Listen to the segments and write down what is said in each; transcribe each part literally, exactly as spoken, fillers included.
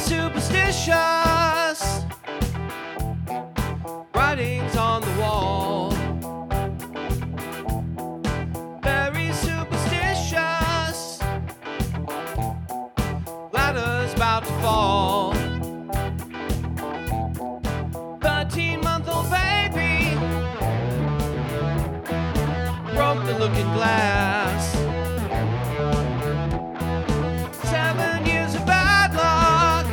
superstitious. Writings on the wall. Very superstitious. Ladder's about to fall. Thirteen-month-old baby broke the looking glass. Seven years of bad luck.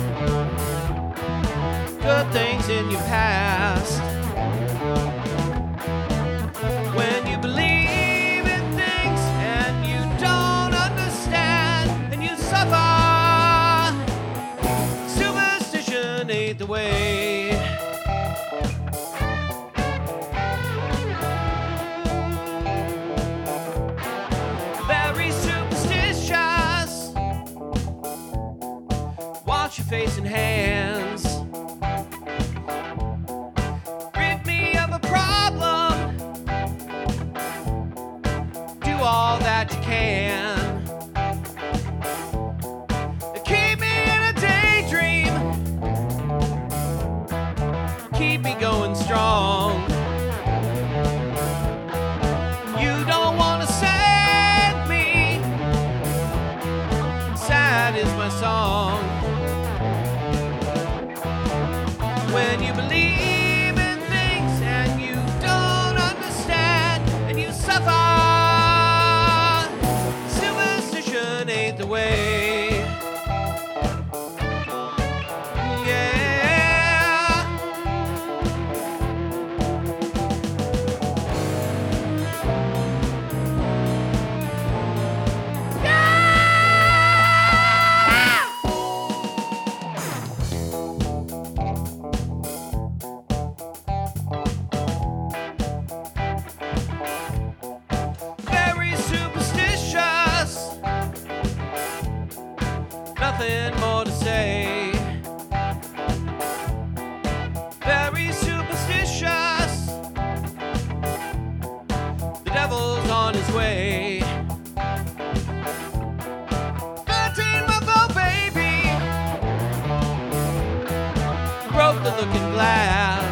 Good things in your past. When you believe in things and you don't understand and you suffer, superstition ain't the way. Very superstitious. Wash your face and hands. Rid me of a problem. Do all that you can. Keep me in a daydream. Keep me going strong. You don't want to send me. Sad is my song. When you believe in things and you don't understand and you suffer, superstition ain't the way. Yeah. Very superstitious. Nothing more to say. Very superstitious. The devil's on his way. Thirteen-month-old baby broke the looking glass.